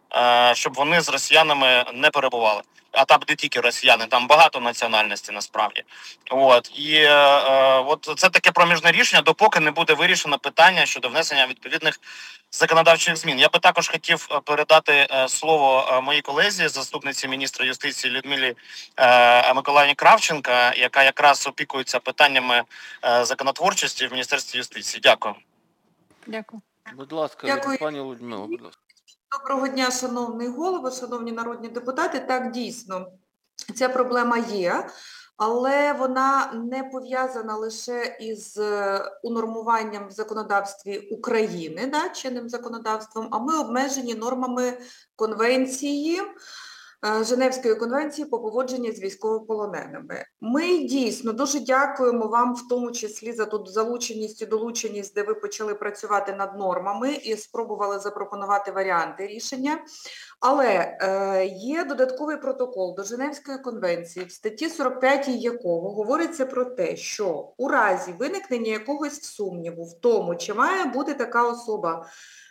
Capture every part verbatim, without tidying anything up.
щоб вони з росіянами не перебували. А там не тільки росіяни, там багато національностей насправді. От і е, от це таке проміжне рішення, допоки не буде вирішено питання щодо внесення відповідних законодавчих змін. Я би також хотів передати е, слово е, моїй колезі, заступниці міністра юстиції Людмилі е, Миколаївні Кравченко, яка якраз опікується питаннями е, законотворчості в Міністерстві юстиції. Дякую. Дякую. Будь ласка, Дякую. пані Людмила, будь ласка. Доброго дня, шановний голово, шановні народні депутати. Так, дійсно, ця проблема є, але вона не пов'язана лише із унормуванням в законодавстві України, да, чинним законодавством, а ми обмежені нормами конвенції, Женевської конвенції по поводженню з військовополоненими. Ми дійсно дуже дякуємо вам, в тому числі за тут залученість і долученість, де ви почали працювати над нормами і спробували запропонувати варіанти рішення. Але е, є додатковий протокол до Женевської конвенції, в статті сорок п'ятій якого говориться про те, що у разі виникнення якогось сумніву в тому, чи має бути така особа,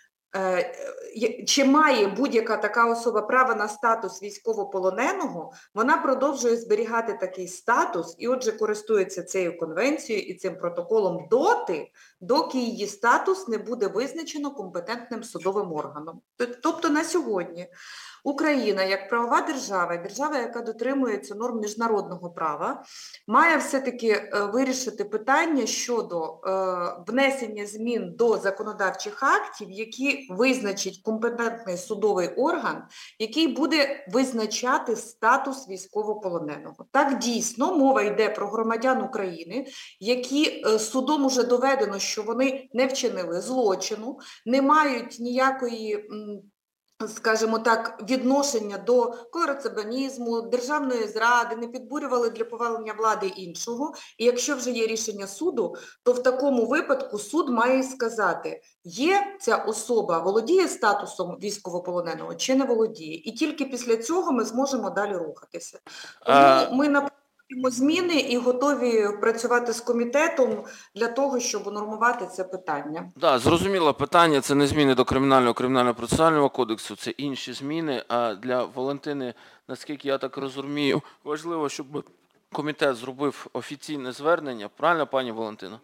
чи має будь-яка така особа право на статус військовополоненого, вона продовжує зберігати такий статус і отже користується цією конвенцією і цим протоколом доти, доки її статус не буде визначено компетентним судовим органом. Тобто на сьогодні Україна як правова держава, держава, яка дотримується норм міжнародного права, має все-таки вирішити питання щодо е, внесення змін до законодавчих актів, які визначить компетентний судовий орган, який буде визначати статус військовополоненого. Так, дійсно, мова йде про громадян України, які е, судом уже доведено, що вони не вчинили злочину, не мають ніякої... М, скажімо так, відношення до колабораціонізму, державної зради, не підбурювали для повалення влади іншого. І якщо вже є рішення суду, то в такому випадку суд має сказати, є ця особа, володіє статусом військовополоненого чи не володіє. І тільки після цього ми зможемо далі рухатися. Тому ми на зміни і готові працювати з комітетом для того, щоб унормувати це питання. Так, да, зрозуміло питання, це не зміни до Кримінального, Кримінально-процесуального кодексу, це інші зміни. А для Валентини, наскільки я так розумію, важливо, щоб комітет зробив офіційне звернення. Правильно, пані Валентина?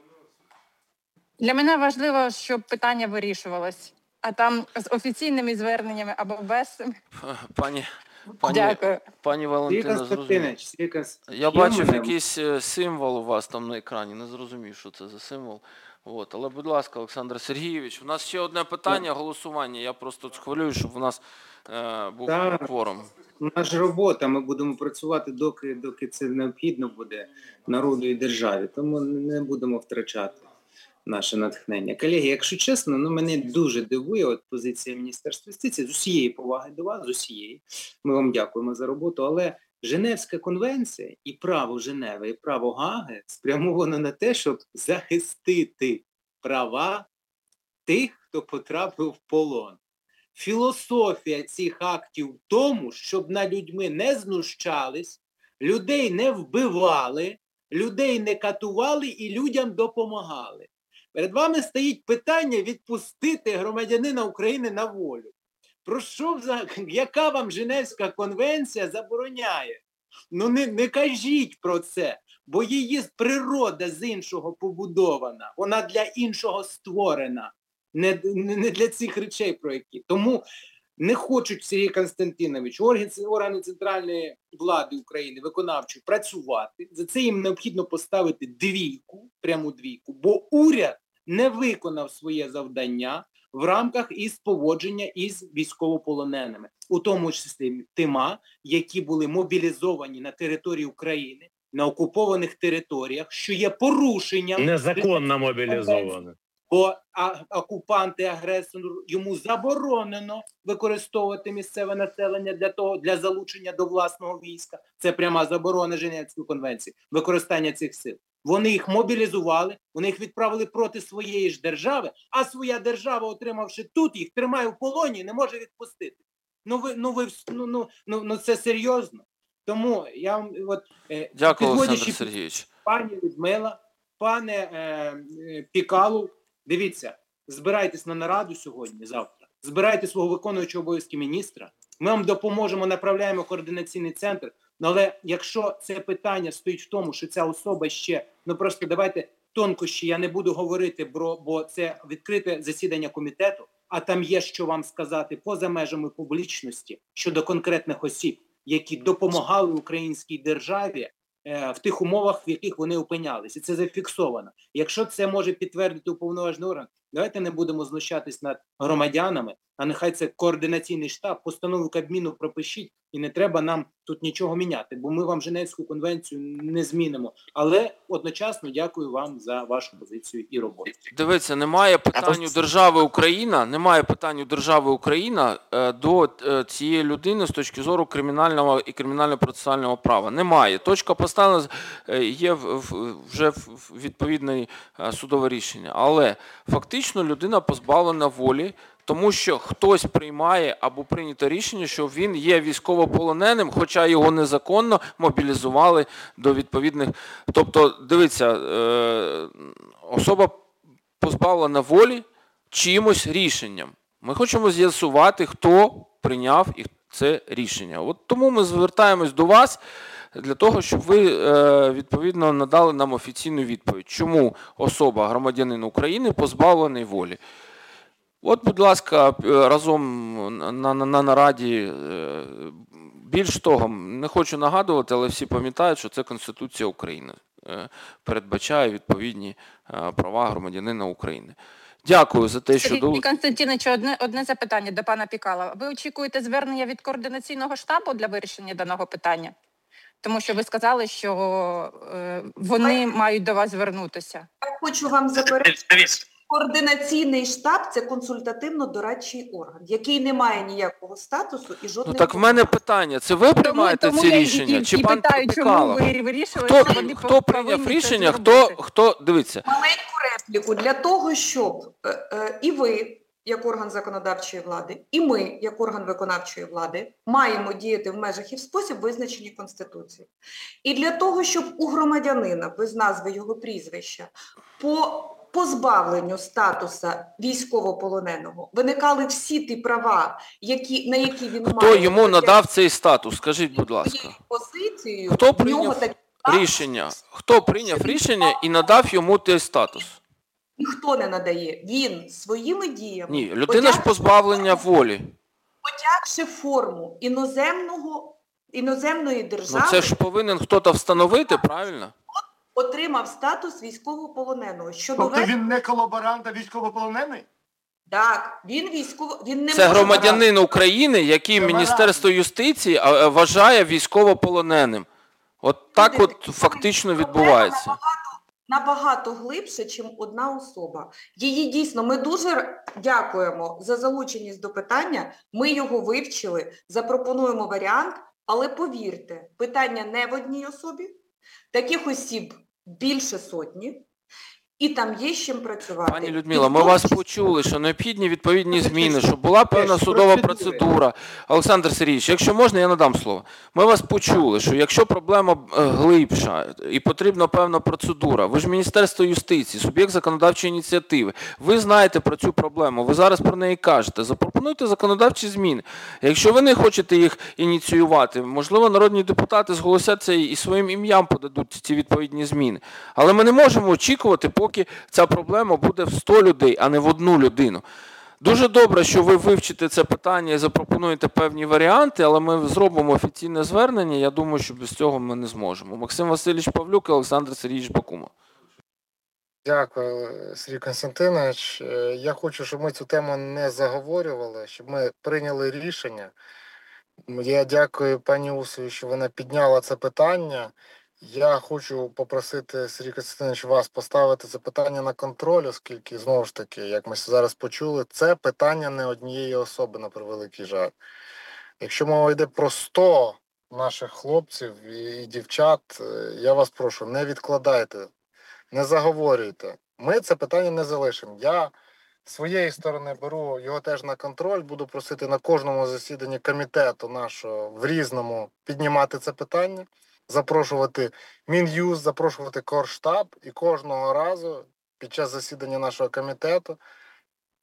Для мене важливо, щоб питання вирішувалось, а там з офіційними зверненнями або без. Пані... Пані, Дякую. Пані Валентина, зрозуміло. Я бачив якийсь символ у вас там на екрані, не зрозумів, що це за символ. От. Але, будь ласка, Олександр Сергійович, у нас ще одне питання, голосування. Я просто хвилюю, щоб у нас е, був кворум. Наша робота, ми будемо працювати, доки, доки це необхідно буде народу і державі. Тому не будемо втрачати наше натхнення. Колеги, якщо чесно, ну мене дуже дивує от позиція Міністерства юстиції, з усієї поваги до вас, з усієї. Ми вам дякуємо за роботу, але Женевська конвенція і право Женеви, і право Гааги спрямовано на те, щоб захистити права тих, хто потрапив в полон. Філософія цих актів в тому, щоб над людьми не знущались, людей не вбивали, людей не катували і людям допомагали. Перед вами стоїть питання відпустити громадянина України на волю. Про що, яка вам Женевська конвенція забороняє? Ну не, не кажіть про це, бо її природа з іншого побудована, вона для іншого створена, не, не для цих речей, про які. Тому не хочуть, Сергій Константинович, органи, органи центральної влади України, виконавчої, працювати. За це їм необхідно поставити двійку, пряму двійку, бо уряд не виконав своє завдання в рамках із поводження із військовополоненими, у тому числі тима, які були мобілізовані на території України, на окупованих територіях, що є порушенням... Незаконно мобілізовані. Бо окупант і агресор, йому заборонено використовувати місцеве населення для того, для залучення до власного війська. Це пряма заборона Женевської конвенції, використання цих сил. Вони їх мобілізували, вони їх відправили проти своєї ж держави, а своя держава, отримавши тут, їх тримає в полоні і не може відпустити. Ну ви, ну ви, ну, ну, ну, ну це серйозно. Тому я вам, от, е, Дякую, Олександр Сергійович. Пані Людмила, пане е, е, Пікалов, дивіться, збирайтесь на нараду сьогодні, завтра. збирайте свого виконуючого обов'язки міністра, ми вам допоможемо, направляємо в координаційний центр. Але якщо це питання стоїть в тому, що ця особа ще, ну просто давайте тонкощі, я не буду говорити, бо, бо це відкрите засідання комітету, а там є що вам сказати поза межами публічності щодо конкретних осіб, які допомагали українській державі е, в тих умовах, в яких вони опинялися. Це зафіксовано. Якщо це може підтвердити уповноважений орган, давайте не будемо знущатись над громадянами, а нехай це координаційний штаб, постанову Кабміну пропишіть, і не треба нам тут нічого міняти, бо ми вам Женевську конвенцію не змінимо. Але одночасно дякую вам за вашу позицію і роботу. Дивіться, немає питань у держави Україна, немає питань у держави Україна е, до е, цієї людини з точки зору кримінального і кримінально-процесуального права. Немає. Точка поставлена, е, є в, в, вже в відповідне е, судове рішення. Але фактично людина позбавлена волі, тому що хтось приймає або прийнято рішення, що він є військовополоненим, хоча його незаконно мобілізували до відповідних... Тобто, дивіться, особа позбавлена волі чимось рішенням. Ми хочемо з'ясувати, хто прийняв це рішення. От тому ми звертаємось до вас для того, щоб ви відповідно надали нам офіційну відповідь, чому особа, громадянин України, позбавлений волі. От, будь ласка, разом на, на, на нараді, більш того, не хочу нагадувати, але всі пам'ятають, що це Конституція України передбачає відповідні права громадянина України. Дякую за те, що... Сергій Константинович, одне, одне запитання до пана Пікала. Ви очікуєте звернення від координаційного штабу для вирішення даного питання? Тому що ви сказали, що е, вони мають до вас звернутися. Я хочу вам заперечити. Координаційний штаб – це консультативно-дорадчий орган, який не має ніякого статусу і жодних... Ну так в мене питання, це ви приймаєте тому, ці тому рішення, і, чи і пан питаю, Пікалов? Чому ви вирішили, хто, що вони хто прийняв рішення, хто, хто, дивіться. Маленьку репліку для того, щоб е, е, і ви, як орган законодавчої влади, і ми, як орган виконавчої влади, маємо діяти в межах і в спосіб, визначені Конституцією. І для того, щоб у громадянина, без назви його прізвища, по позбавленню статуса військовополоненого виникали всі ті права, які, на які він Хто має... Хто йому надав цей статус? Скажіть, будь ласка. Позицію, Хто прийняв так... рішення? Хто прийняв рішення і надав йому той статус? Ніхто не надає. Він своїми діями... Ні, людина ж позбавлення волі. Потягши форму іноземного, іноземної держави... Ну це ж повинен хтось встановити, правильно? Отримав статус військовополоненого. Що Тобто доведено... він не колаборант, а військовополонений? Так, він військово... Він не це може громадянин брати. України, який це Міністерство юстиції вважає військовополоненим. От так Люди, от фактично відбувається. Набагато, набагато глибше, ніж одна особа. Її дійсно, ми дуже дякуємо за залученість до питання, ми його вивчили, запропонуємо варіант, але повірте, питання не в одній особі, таких осіб більше сотні, і там є з чим працювати. Пані Людмила, ми вас почули, що необхідні відповідні зміни, щоб була певна судова процедура. Олександр Сергійович, якщо можна, я надам слово. Ми вас почули, що якщо проблема глибша і потрібна певна процедура, ви ж Міністерство юстиції, суб'єкт законодавчої ініціативи, ви знаєте про цю проблему, ви зараз про неї кажете, запропонуйте законодавчі зміни. Якщо ви не хочете їх ініціювати, можливо, народні депутати зголосяться і своїм ім'ям подадуть ці відповідні зміни. Але ми не можемо очікувати, поки поки ця проблема буде в сто людей, а не в одну людину. Дуже добре, що ви вивчите це питання і запропонуєте певні варіанти, але ми зробимо офіційне звернення, я думаю, що без цього ми не зможемо. Максим Васильович Павлюк і Олександр Сергійович Бакумов. Дякую, Сергій Константинович. Я хочу, щоб ми цю тему не заговорювали, щоб ми прийняли рішення. Я дякую пані Усові, що вона підняла це питання. Я хочу попросити, Сергій Константинович, вас поставити це питання на контроль, оскільки, знову ж таки, як ми зараз почули, це питання не однієї особи, на превеликий жаль. Якщо мова йде про сто наших хлопців і дівчат, я вас прошу, не відкладайте, не заговорюйте. Ми це питання не залишимо. Я з своєї сторони беру його теж на контроль, буду просити на кожному засіданні комітету нашого в Різному піднімати це питання. Запрошувати Мін'юст, запрошувати Корштаб і кожного разу під час засідання нашого комітету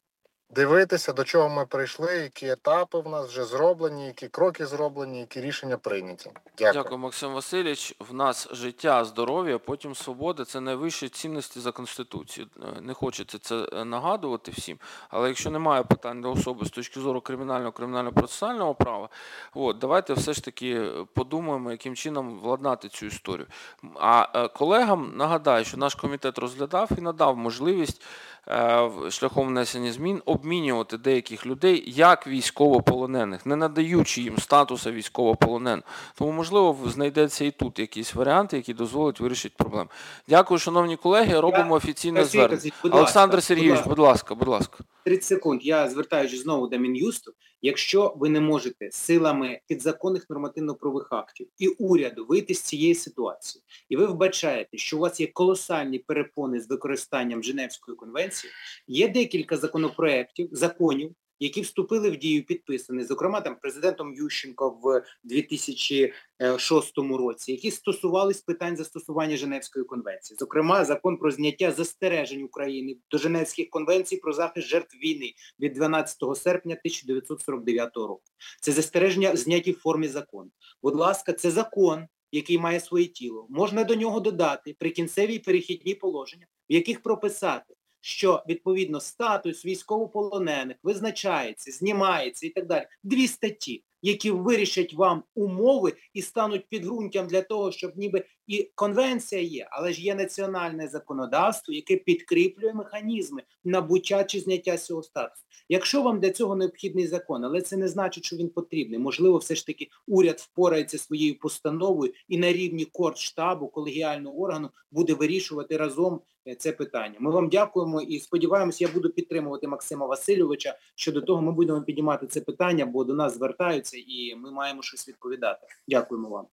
дивитися, до чого ми прийшли, які етапи в нас вже зроблені, які кроки зроблені, які рішення прийняті. Дякую. Дякую, Максим Васильович. В нас життя, здоров'я, потім свобода – це найвищі цінності за Конституцією. Е, Не хочеться це е, нагадувати всім, але якщо немає питань до особи з точки зору кримінального, кримінально-процесуального права, от, давайте все ж таки подумаємо, яким чином владнати цю історію. А е, колегам нагадаю, що наш комітет розглядав і надав можливість е, в- шляхом внесення змін обмінювати деяких людей як військовополонених, не надаючи їм статусу військовополонених. Тому, можливо, знайдеться і тут якісь варіанти, які дозволять вирішити проблему. Дякую, шановні колеги. Робимо офіційне Сергій звернення. Казимирович, будь Олександр ласка, Сергійович, будь будь ласка, будь ласка. тридцять секунд. Я звертаючись знову до Мін'юсту. Якщо ви не можете силами підзаконних нормативно-правових актів і уряду вийти з цієї ситуації, і ви вбачаєте, що у вас є колосальні перепони з використанням Женевської конвенції, є декілька законопроєктів, законів, які вступили в дію, підписані, зокрема там президентом Ющенко в дві тисячі шостому році, які стосувались питань застосування Женевської конвенції. Зокрема, закон про зняття застережень України до Женевських конвенцій про захист жертв війни від дванадцятого серпня тисяча дев'ятсот сорок дев'ятого року. Це застереження зняті в формі закону. Будь ласка, це закон, який має своє тіло. Можна до нього додати прикінцеві і перехідні положення, в яких прописати, що, відповідно, статус військовополонених визначається, знімається і так далі. Дві статті, які вирішать вам умови і стануть підґрунтям для того, щоб ніби і конвенція є, але ж є національне законодавство, яке підкріплює механізми набуття чи зняття цього статусу. Якщо вам для цього необхідний закон, але це не значить, що він потрібний, можливо, все ж таки уряд впорається своєю постановою і на рівні Кордштабу, колегіального органу, буде вирішувати разом це питання. Ми вам дякуємо і сподіваємося, я буду підтримувати Максима Васильовича. Щодо того, ми будемо піднімати це питання, бо до нас звертаються і ми маємо щось відповідати. Дякуємо вам.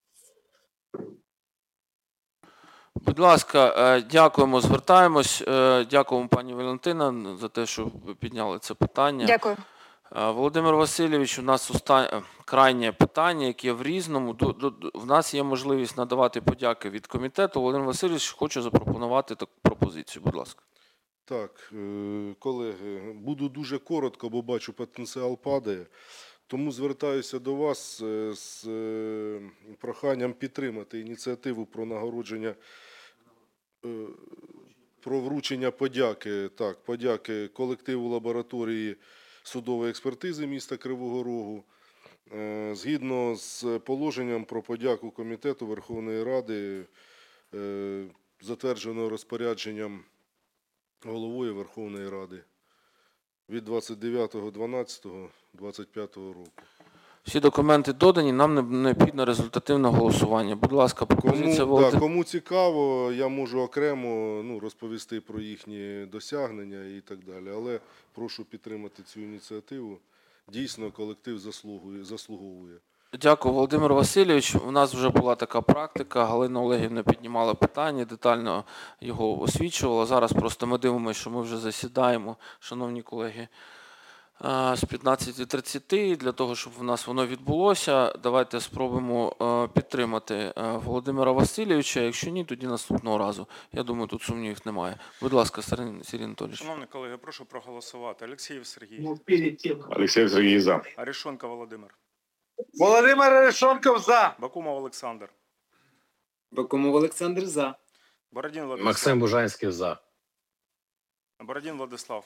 Будь ласка, е, дякуємо, звертаємось. Е, Дякуємо, пані Валентина, за те, що ви підняли це питання. Дякую. Е, Володимир Васильович, у нас оста... крайнє питання, яке в Різному. До, до, до- в нас є можливість надавати подяки від комітету. Володимир Васильович хоче запропонувати таку пропозицію. Будь ласка. Так, е, колеги, буду дуже коротко, бо бачу, потенціал падає. Тому звертаюся до вас е, з е, проханням підтримати ініціативу про нагородження, е, про вручення подяки, так, подяки колективу лабораторії судової експертизи міста Кривого Рогу. Е, Згідно з положенням про подяку Комітету Верховної Ради, е, затвердженого розпорядженням головою Верховної Ради від двадцять дев'ятого дванадцятого двадцять п'ятого року. Всі документи додані, нам не- необхідно результативне голосування. Будь ласка, пропозиція Кому, да, Володимира. кому цікаво, я можу окремо ну, розповісти про їхні досягнення і так далі. Але прошу підтримати цю ініціативу. Дійсно, колектив заслугує, заслуговує. Дякую, Володимир Васильович. У нас вже була така практика. Галина Олегівна піднімала питання, детально його освічувала. Зараз просто ми дивимося, що ми вже засідаємо, шановні колеги, а, з п'ятнадцяти тридцять. Для того, щоб в нас воно відбулося, давайте спробуємо а, підтримати а, Володимира Васильовича. Якщо ні, тоді наступного разу. Я думаю, тут сумнівів немає. Будь ласка, Сергій Сергій Анатолійович. Шановні колеги, прошу проголосувати. Алексєєв Сергій. Олексій Сергій за. Арешонков Володимир. Володимир Арешонков за. Бакумов Олександр. Бакумов Олександр за. Бородін Владислав. Максим Бужанський за. Бородін Владислав.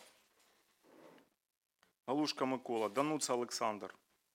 Галушка Микола. Дануца Олександр.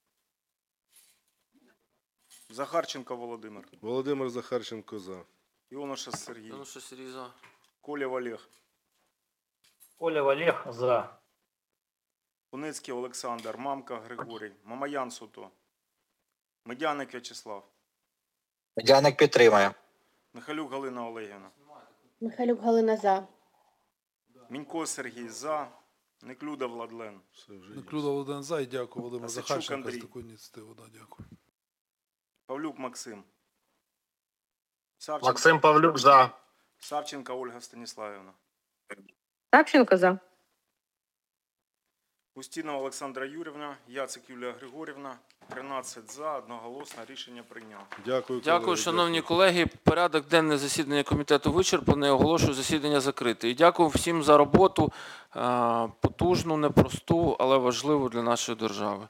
Захарченко Володимир. Володимир Захарченко за. Іонушас Сергій. Ну, що, Сергій, за? Колєв Олег. Коля Олег за. Куницький Олександр. Мамка Григорій. Мамаян Суто. Медяник В'ячеслав. Медяник підтримує. Михайлюк Галина Олегівна. Михайлюк Галина за. Мінько Сергій за. Неклюда Владлен. Все вже є. Неклюда Володимир за і дякую Володимир Осадчук Захарченко Андрій. за таку ініціативу. Да, дякую. Павлюк Максим. Савченко, Максим Павлюк за. Савченко Ольга Станіславівна. Савченко за. Устінова Олександра Юрівна, Яцик Юлія Григорівна, тринадцять за, одноголосно рішення прийнято. Дякую, Дякую, колеги, шановні дякую. колеги. Порядок денний засідання комітету вичерпаний. Оголошую засідання закрите. І дякую всім за роботу, е, потужну, непросту, але важливу для нашої держави.